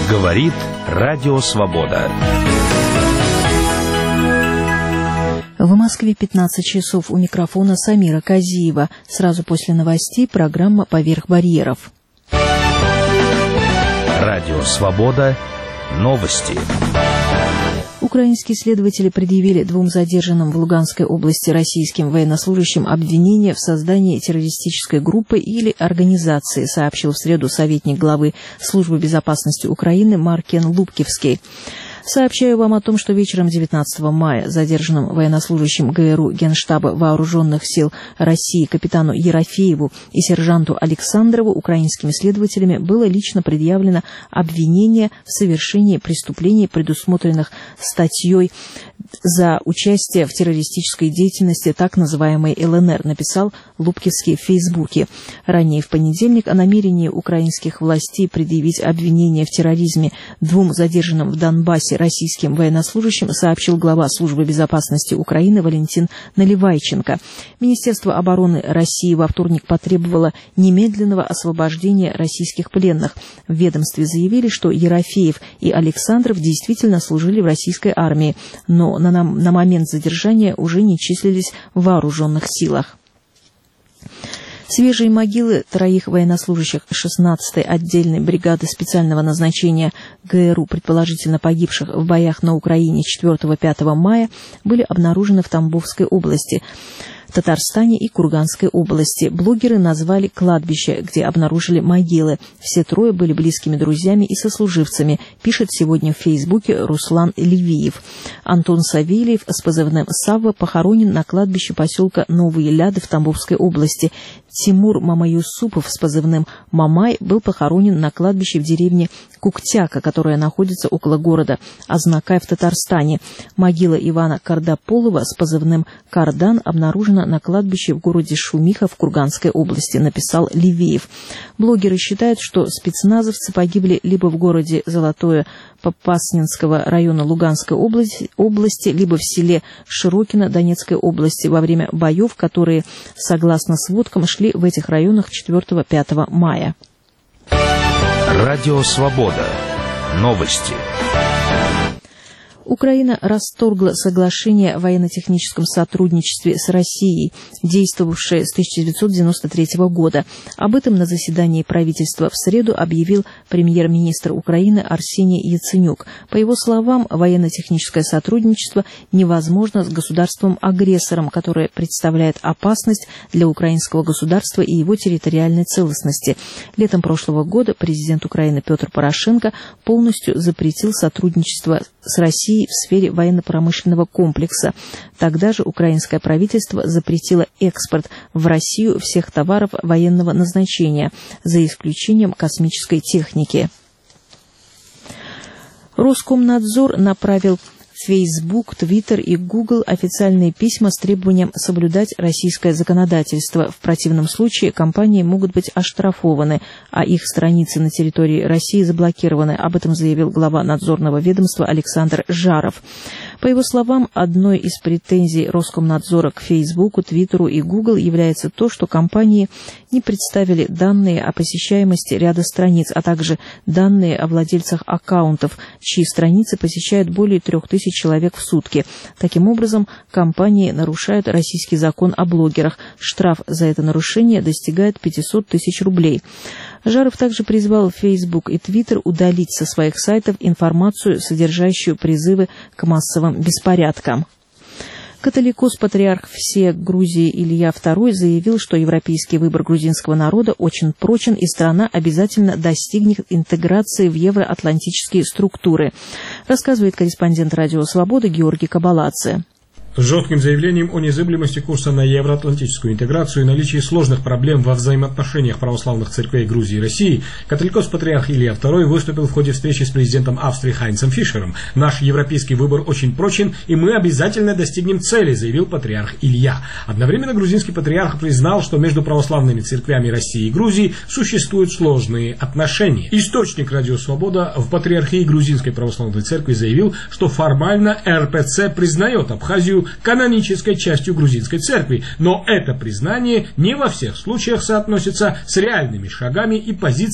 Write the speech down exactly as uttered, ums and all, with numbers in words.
Говорит Радио Свобода. В Москве пятнадцать часов, у микрофона Самира Казиева. Сразу после новостей программа «Поверх барьеров». Радио Свобода. Новости. Украинские следователи предъявили двум задержанным в Луганской области российским военнослужащим обвинение в создании террористической группы или организации, сообщил в среду советник главы Службы безопасности Украины Маркен Лубкевский. Сообщаю вам о том, что вечером девятнадцатого мая задержанным военнослужащим ГРУ Генштаба Вооруженных сил России капитану Ерофееву и сержанту Александрову украинскими следователями было лично предъявлено обвинение в совершении преступлений, предусмотренных статьей за участие в террористической деятельности так называемой ЛНР, написал Лубкевский в Фейсбуке. Ранее в понедельник о намерении украинских властей предъявить обвинение в терроризме двум задержанным в Донбассе российским военнослужащим сообщил глава Службы безопасности Украины Валентин Наливайченко. Министерство обороны России во вторник потребовало немедленного освобождения российских пленных. В ведомстве заявили, что Ерофеев и Александров действительно служили в российской армии, но на, на момент задержания уже не числились в вооруженных силах. Свежие могилы троих военнослужащих шестнадцатой отдельной бригады специального назначения ГРУ, предположительно погибших в боях на Украине четвёртого-пятого мая, были обнаружены в Тамбовской области, Татарстане и Курганской области. Блогеры назвали кладбище, где обнаружили могилы. Все трое были близкими друзьями и сослуживцами, пишет сегодня в Фейсбуке Руслан Левиев. Антон Савельев с позывным «Савва» похоронен на кладбище поселка Новые Ляды в Тамбовской области. Тимур Мамаюсупов с позывным «Мамай» был похоронен на кладбище в деревне Куктяка, которая находится около города Азнакай в Татарстане. Могила Ивана Кардаполова с позывным «Кардан» обнаружена на кладбище в городе Шумиха в Курганской области, написал Левиев. Блогеры считают, что спецназовцы погибли либо в городе Золотое Попаснинского района Луганской области, области, либо в селе Широкино Донецкой области во время боев, которые, согласно сводкам, шли в этих районах четвёртого-пятого мая. Радио Свобода. Новости. Украина расторгла соглашение о военно-техническом сотрудничестве с Россией, действовавшее с тысяча девятьсот девяносто третьего года. Об этом на заседании правительства в среду объявил премьер-министр Украины Арсений Яценюк. По его словам, военно-техническое сотрудничество невозможно с государством-агрессором, которое представляет опасность для украинского государства и его территориальной целостности. Летом прошлого года президент Украины Петр Порошенко полностью запретил сотрудничество с Россией в сфере военно-промышленного комплекса. Тогда же украинское правительство запретило экспорт в Россию всех товаров военного назначения, за исключением космической техники. Роскомнадзор направил в Facebook, Twitter и Google официальные письма с требованием соблюдать российское законодательство. В противном случае компании могут быть оштрафованы, а их страницы на территории России заблокированы. Об этом заявил глава надзорного ведомства Александр Жаров. По его словам, одной из претензий Роскомнадзора к Facebook, Твиттеру и Google является то, что компании не представили данные о посещаемости ряда страниц, а также данные о владельцах аккаунтов, чьи страницы посещают более трех тысяч человек в сутки. Таким образом, компании нарушают российский закон о блогерах. Штраф за это нарушение достигает пятьсот тысяч рублей. Жаров также призвал Facebook и Twitter удалить со своих сайтов информацию, содержащую призывы к массовым беспорядкам. Католикос-патриарх всея Грузии Илья второй заявил, что европейский выбор грузинского народа очень прочен, и страна обязательно достигнет интеграции в евроатлантические структуры, рассказывает корреспондент Радио Свобода Георгий Кабаладзе. С жестким заявлением о незыблемости курса на евроатлантическую интеграцию и наличии сложных проблем во взаимоотношениях православных церквей Грузии и России, католикос-патриарх Илья второй выступил в ходе встречи с президентом Австрии Хайнцем Фишером. «Наш европейский выбор очень прочен, и мы обязательно достигнем цели», заявил патриарх Илья. Одновременно грузинский патриарх признал, что между православными церквями России и Грузии существуют сложные отношения. Источник «Радио Свобода» в патриархии Грузинской православной церкви заявил, что формально эр пэ цэ признает Абхазию канонической частью грузинской церкви, но это признание не во всех случаях соотносится с реальными шагами и позициями